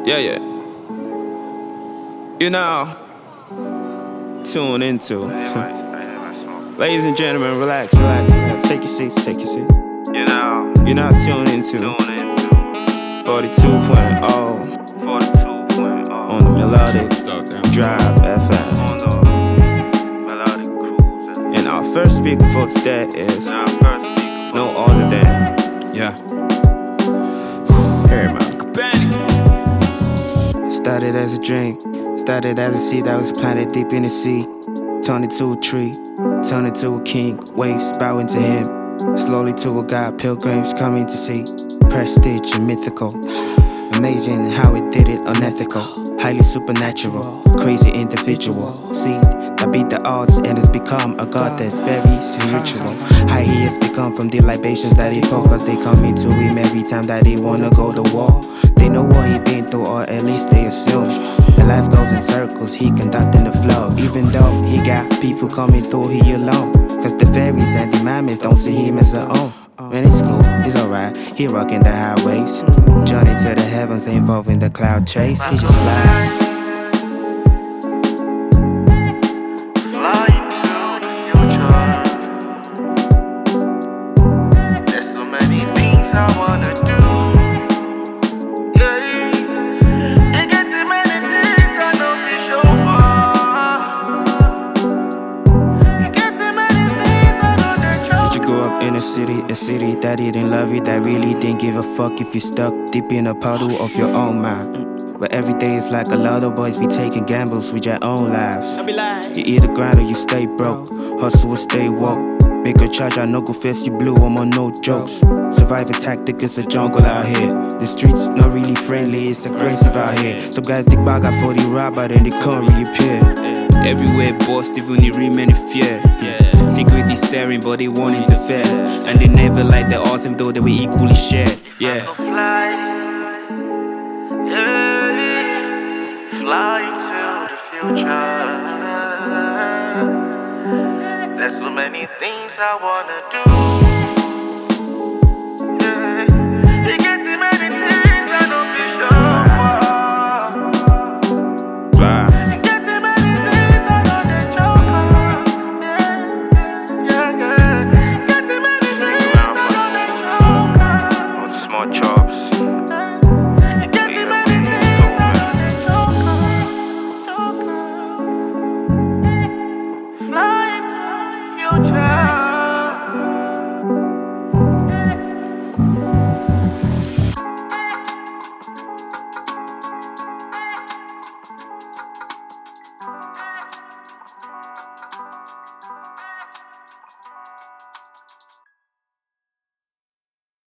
Yeah, yeah. You know, tune into. Ladies and gentlemen, relax, relax, relax. Take your seats, take your seats. You're not tuned into 42.0 on the Melodic Drive FM. And our first speaker for today is no other than, Harry man. Started as a dream, started as a seed that was planted deep in the sea. Turned into a tree, turned into a king, waves bowing to him. Slowly to a god, pilgrims coming to see. Prestige and mythical, amazing how it did it, unethical. Highly supernatural, crazy individual. Seed that beat the odds and has become a god that's very spiritual. How he has become from the libations that he pour, cause they come into him every time that they wanna go to war. They know what he been through, or at least they assume. And life goes in circles, he conducting the flow. Even though he got people coming through, he alone. Cause the fairies and the mammals don't see him as their own. Man, it's cool, he's alright, he rocking the highways. Journey to the heavens, involving the cloud chase. He just flies. Flying to the future. There's so many things I wanna do. Yeah, and get too many things I know to show for. And get too many things I know to show. Did you grow up in a city that didn't love you, that really didn't give a fuck if you stuck deep in a puddle of your own mind? But every day is like a lot of boys be taking gambles with your own lives. You either grind or you stay broke, hustle or stay woke. Make a charge, I no go face you blue, I'm on no jokes. Survival tactic is a jungle out here. The streets not really friendly, it's aggressive out here. Some guys dig bag out for the rob, but then they can't reappear. Everywhere boss, even the remain in fear. Secretly staring, but they won't interfere. And they never like the awesome, though they were equally shared. Yeah. Fly, yeah, flying to the future. There's so many things I wanna do.